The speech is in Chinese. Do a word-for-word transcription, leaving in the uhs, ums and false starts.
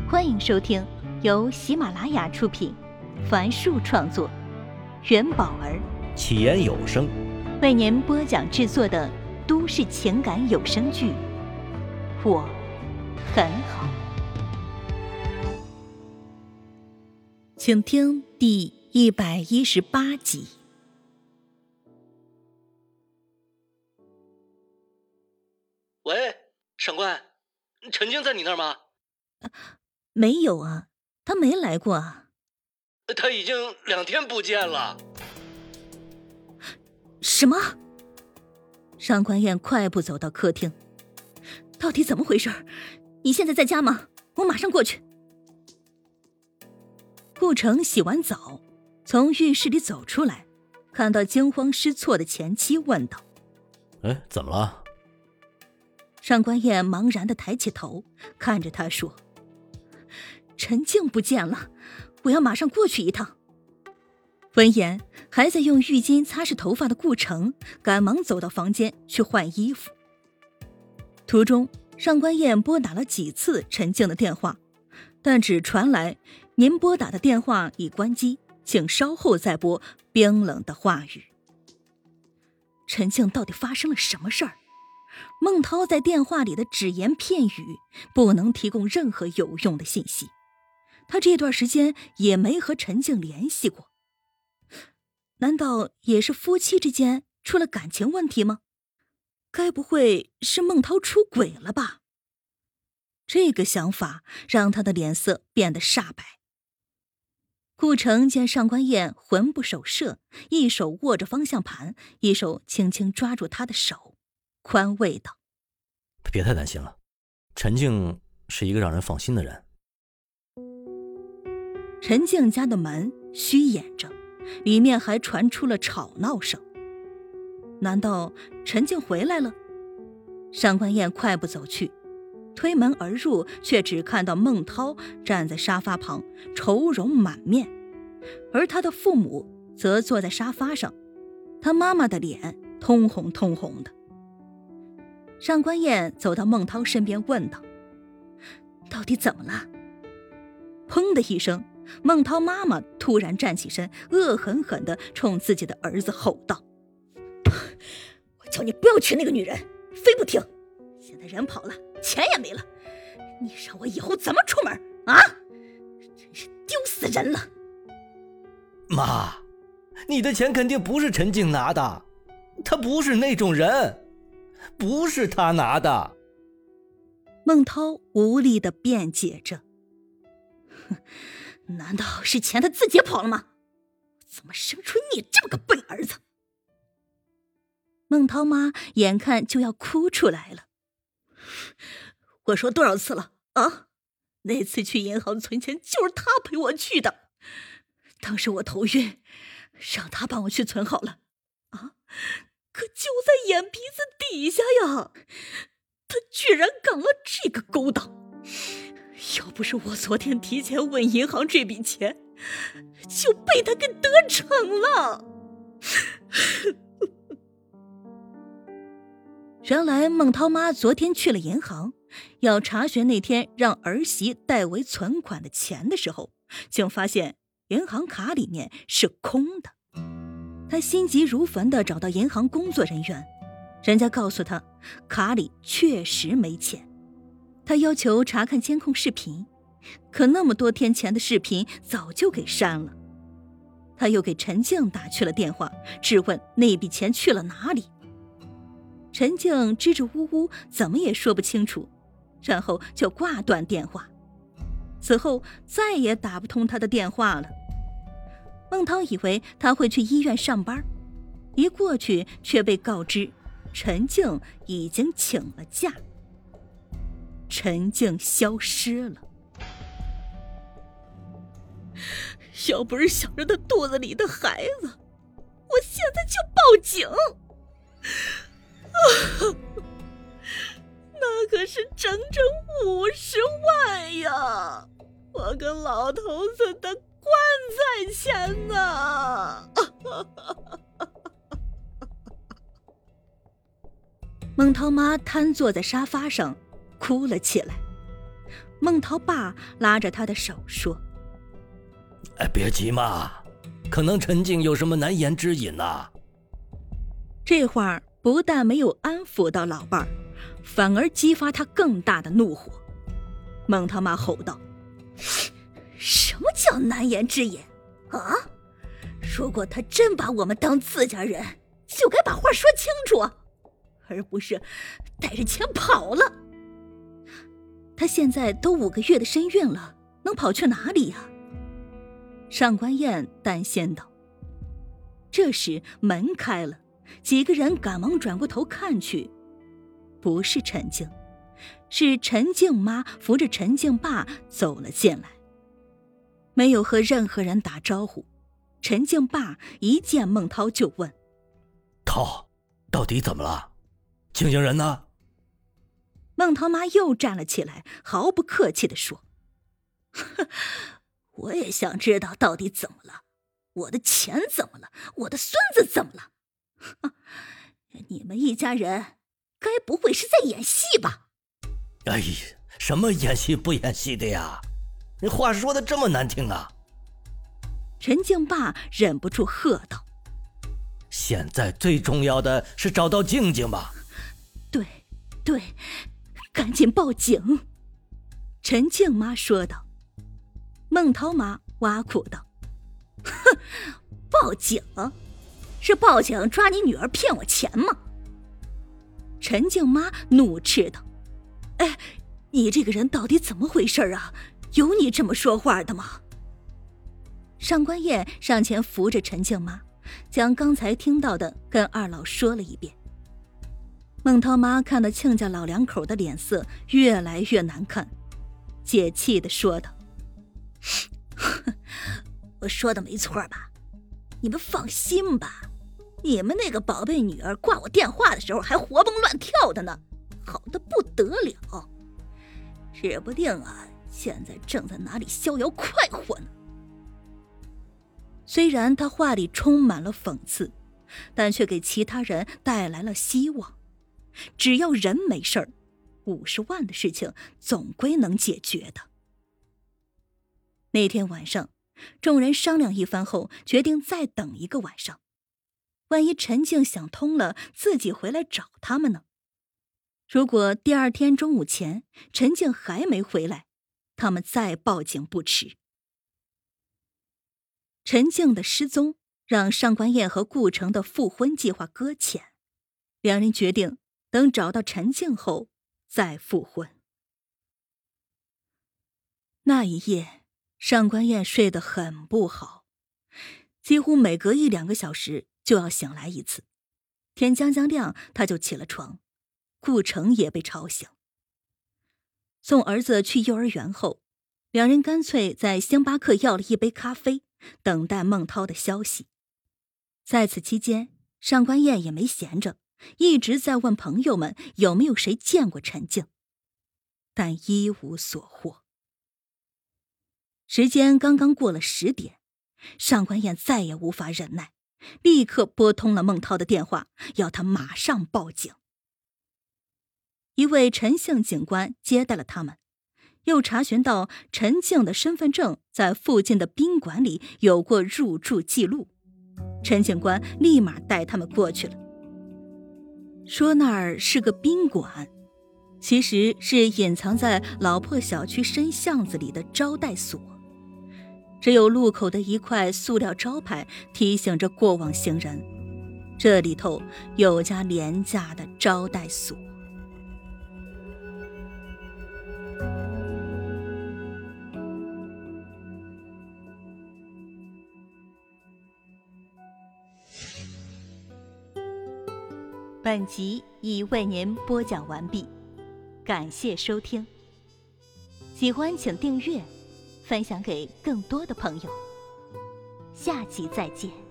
欢迎收听由喜马拉雅出品，樊树创作，元宝儿起言有声为您播讲制作的都市情感有声剧《我很好》，请听第一百一十八集。 喂，上官，陈静在你那儿吗？ 啊，没有啊，他没来过啊。 他已经两天不见了。 什么？上官燕快步走到客厅，到底怎么回事？你现在在家吗？我马上过去。顾城洗完澡，从浴室里走出来，看到惊慌失措的前妻，问道： 哎，怎么了？ 上官燕茫然地抬起头，看着他说：陈静不见了，我要马上过去一趟。闻言，还在用浴巾擦拭头发的顾城赶忙走到房间去换衣服。途中，上官燕拨打了几次陈静的电话，但只传来您拨打的电话已关机，请稍后再拨冰冷的话语。陈静到底发生了什么事儿？孟涛在电话里的只言片语不能提供任何有用的信息，他这段时间也没和陈静联系过。难道也是夫妻之间出了感情问题吗？该不会是孟涛出轨了吧？这个想法让他的脸色变得煞白。顾城见上官燕魂不守舍，一手握着方向盘，一手轻轻抓住他的手，宽慰道： 别太担心了，陈静是一个让人放心的人。 陈静家的门虚掩着，里面还传出了吵闹声。难道陈静回来了？上官燕快步走去，推门而入，却只看到孟涛站在沙发旁，愁容满面，而他的父母则坐在沙发上，他妈妈的脸通红通红的。上官燕走到孟涛身边问道：到底怎么了？砰的一声，孟涛妈妈突然站起身，恶狠狠地冲自己的儿子吼道：我叫你不要娶那个女人，非不听，现在人跑了，钱也没了，你让我以后怎么出门啊？真是丢死人了。 妈，你的钱肯定不是陈静拿的，她不是那种人，不是她拿的。 孟涛无力地辩解着，难道是钱他自己跑了吗？怎么生出你这么个笨儿子？孟涛妈眼看就要哭出来了。我说多少次了啊？那次去银行存钱就是他陪我去的，当时我头晕，让他帮我去存好了啊，可就在眼皮子底下呀，他居然干了这个勾当。要不是我昨天提前问银行这笔钱，就被他给得逞了。原来孟涛妈昨天去了银行，要查询那天让儿媳代为存款的钱的时候，竟发现银行卡里面是空的。她心急如焚地找到银行工作人员，人家告诉她卡里确实没钱。他要求查看监控视频，可那么多天前的视频早就给删了。他又给陈静打去了电话，质问那笔钱去了哪里。陈静支支吾吾，怎么也说不清楚，然后就挂断电话。此后再也打不通他的电话了。孟涛以为他会去医院上班，一过去却被告知陈静已经请了假。陈静消失了。要不是想着他肚子里的孩子，我现在就报警。那可是整整五十万呀！我跟老头子的棺材钱呢！孟涛妈瘫坐在沙发上，哭了起来。 孟涛爸拉着他的手说：“ 哎，别急嘛，可能陈静有什么难言之隐呐。” 这话不但没有安抚到老伴儿，反而激发他更大的怒火。孟涛妈吼道：“什么叫难言之隐啊？如果他真把我们当自家人，就该把话说清楚，而不是带着钱跑了。他现在都五个月的身孕了，能跑去哪里呀？”上官燕担心道。这时门开了，几个人赶忙转过头看去，不是陈静，是陈静妈扶着陈静爸走了进来，没有和任何人打招呼。陈静爸一见孟涛就问：“ 涛，到底怎么了？静静人呢？” 孟涛妈又站了起来，毫不客气地说：“我也想知道到底怎么了，我的钱怎么了，我的孙子怎么了？你们一家人该不会是在演戏吧？”“ 哎呀，什么演戏不演戏的呀？你话说的这么难听啊！” 陈静爸忍不住喝道：“ 现在最重要的是找到静静吧？”“ 对，对，赶紧报警！”陈静妈说道。孟涛妈挖苦道：“哼，报警？是报警抓你女儿骗我钱吗？”陈静妈怒斥道：“哎，你这个人到底怎么回事啊？有你这么说话的吗？”上官燕上前扶着陈静妈，将刚才听到的跟二老说了一遍。孟涛妈看到亲家老两口的脸色越来越难看，解气地说道：“我说的没错吧？你们放心吧，你们那个宝贝女儿挂我电话的时候还活蹦乱跳的呢，好的不得了，指不定啊，现在正在哪里逍遥快活呢。”虽然他话里充满了讽刺，但却给其他人带来了希望。只要人没事儿，五十万的事情总归能解决的。那天晚上，众人商量一番后，决定再等一个晚上。万一陈静想通了，自己回来找他们呢？如果第二天中午前陈静还没回来，他们再报警不迟。陈静的失踪让上官燕和顾城的复婚计划搁浅，两人决定等找到陈静后再复婚。那一夜，上官燕睡得很不好，几乎每隔一两个小时就要醒来一次。天将将亮，她就起了床，顾城也被吵醒。送儿子去幼儿园后，两人干脆在星巴克要了一杯咖啡，等待孟涛的消息。在此期间，上官燕也没闲着，一直在问朋友们有没有谁见过陈静，但一无所获。时间刚刚过了十点，上官燕再也无法忍耐，立刻拨通了孟涛的电话，要他马上报警。一位陈姓警官接待了他们，又查询到陈静的身份证在附近的宾馆里有过入住记录，陈警官立马带他们过去了。说那儿是个宾馆，其实是隐藏在老破小区深巷子里的招待所，只有路口的一块塑料招牌提醒着过往行人，这里头有家廉价的招待所。本集已为您播讲完毕，感谢收听。喜欢请订阅，分享给更多的朋友。下集再见。